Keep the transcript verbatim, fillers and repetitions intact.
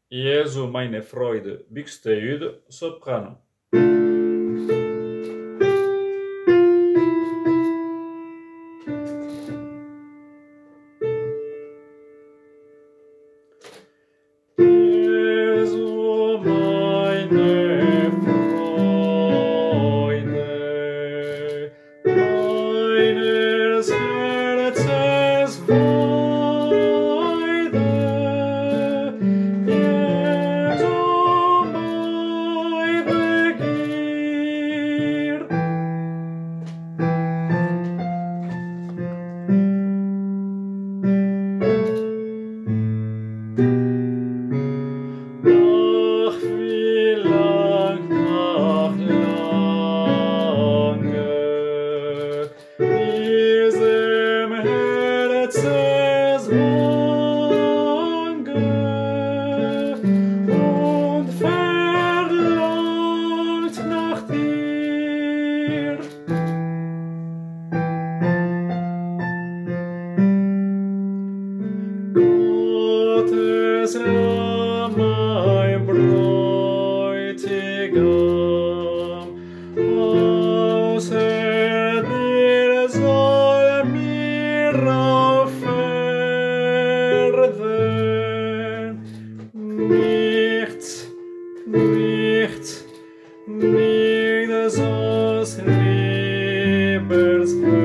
Jesu meine Freude, Bixteüd, soprano. Jesu meine Freude, meines Herzens Freude, Jesu mein Begier. Ach, wie lang, ach, lange diesem Herzenswange und verlangt nach dir. Gottes Lamm, mein Bräutigam, außer dir soll mir auf Erden nichts, nichts, nichts aus Liebesfeld.